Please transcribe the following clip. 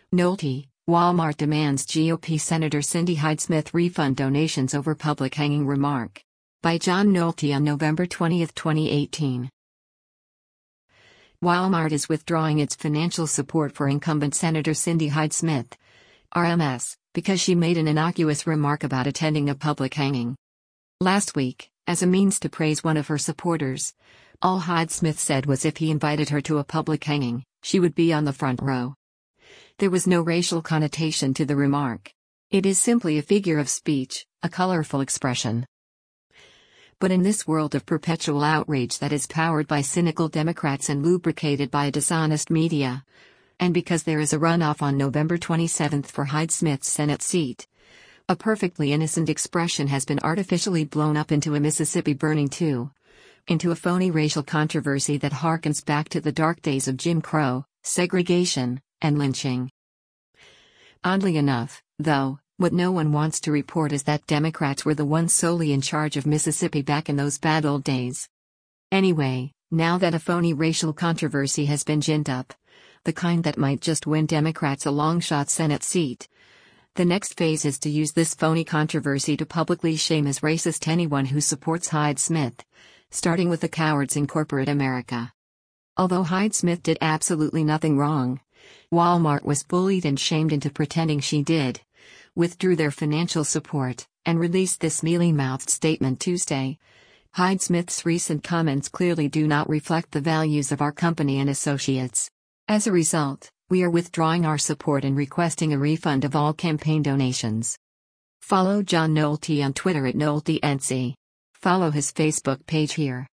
Nolte, Walmart demands GOP Senator Cindy Hyde-Smith refund donations over public hanging remark. By John Nolte on November 20, 2018. Walmart is withdrawing its financial support for incumbent Senator Cindy Hyde-Smith, RMS, because she made an innocuous remark about attending a public hanging. Last week, as a means to praise one of her supporters, all Hyde-Smith said was if he invited her to a public hanging, she would be on the front row. There was no racial connotation to the remark. It is simply a figure of speech, a colorful expression. But in this world of perpetual outrage that is powered by cynical Democrats and lubricated by a dishonest media, and because there is a runoff on November 27 for Hyde-Smith's Senate seat, a perfectly innocent expression has been artificially blown up into a Mississippi burning too, into a phony racial controversy that harkens back to the dark days of Jim Crow, segregation, and lynching. Oddly enough, though, what no one wants to report is that Democrats were the ones solely in charge of Mississippi back in those bad old days. Anyway, now that a phony racial controversy has been ginned up, the kind that might just win Democrats a long-shot Senate seat, the next phase is to use this phony controversy to publicly shame as racist anyone who supports Hyde-Smith, starting with the cowards in corporate America. Although Hyde-Smith did absolutely nothing wrong, Walmart was bullied and shamed into pretending she did, withdrew their financial support, and released this mealy-mouthed statement Tuesday. Hyde-Smith's recent comments clearly do not reflect the values of our company and associates. As a result, we are withdrawing our support and requesting a refund of all campaign donations. Follow John Nolte on Twitter @NolteNC. Follow his Facebook page here.